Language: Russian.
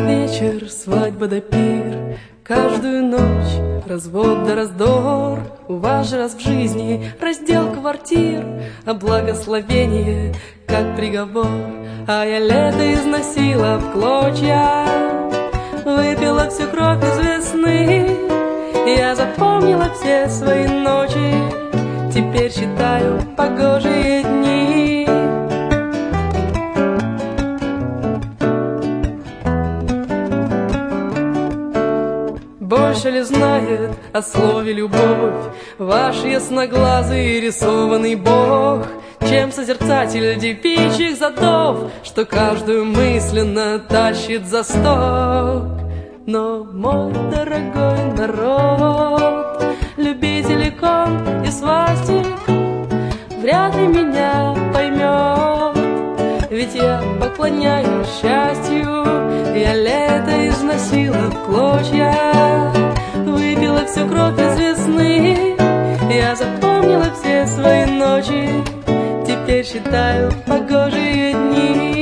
вечер, свадьба да пир, каждую ночь развод да раздор. У вас же раз в жизни раздел квартир, а благословение как приговор. А я лето износила в клочья, выпила всю кровь из весны. Я запомнила все свои ночи, теперь считаю погожие дни. Больше ли знает о слове любовь ваш ясноглазый рисованный бог, чем созерцатель девичьих задов, что каждую мысленно тащит за сток? Но мой дорогой народ, любитель икон и свастик, вряд ли меня поймет, ведь я поклоняюсь счастью. Я лето износила в клочья, выпила всю кровь из весны. Я запомнила все свои ночи, теперь считаю погожие дни.